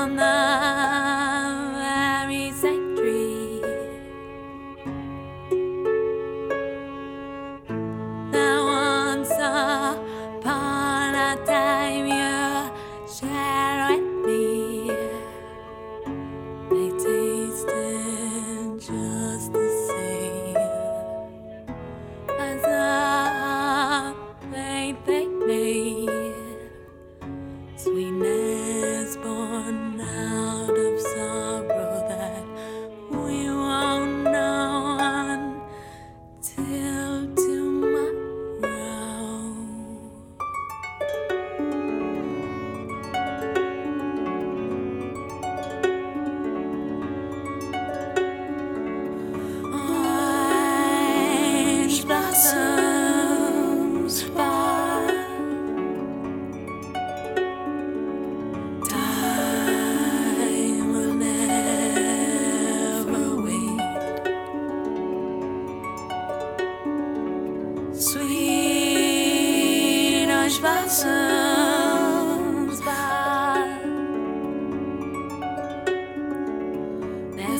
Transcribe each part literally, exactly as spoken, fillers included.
on the very same tree. Now once upon a time you shared with me. They tasted just the same as the faith they made. Sweetness born out of sorrow that we won't know until tomorrow. Orange blossoms fall. Time will never wait. Sweet orange blossoms fall. Their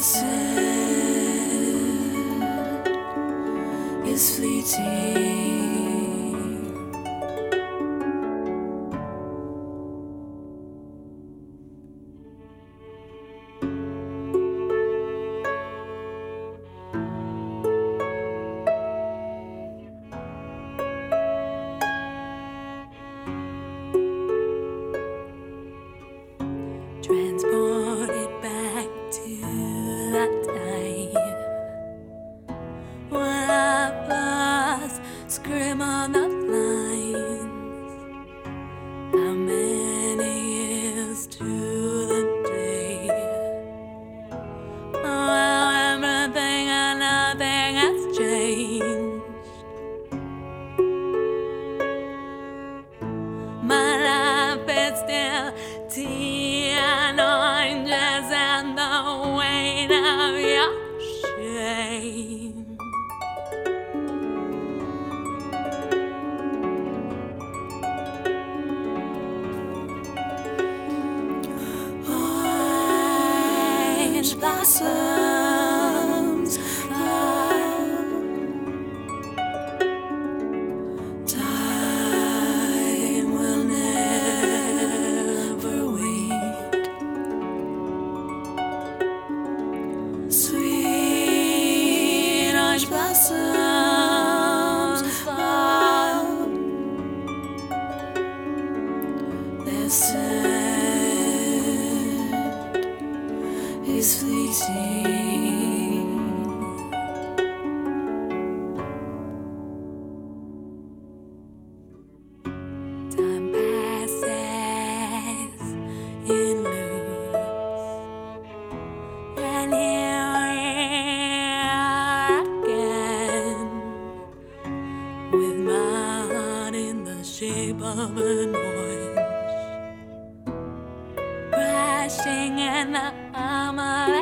scent is fleeting. Transported back to that time when I first scream on the lines. How many years to the day? Oh, how everything and nothing has changed. My life is still tea and oranges and the weight of your shame. Orange blossoms fall. Time will never wait. Sweet orange blossoms fall. Their scent is fleeting. Time passes in loops, and here we are again, with my heart in the shape of an orange, crashing in the armor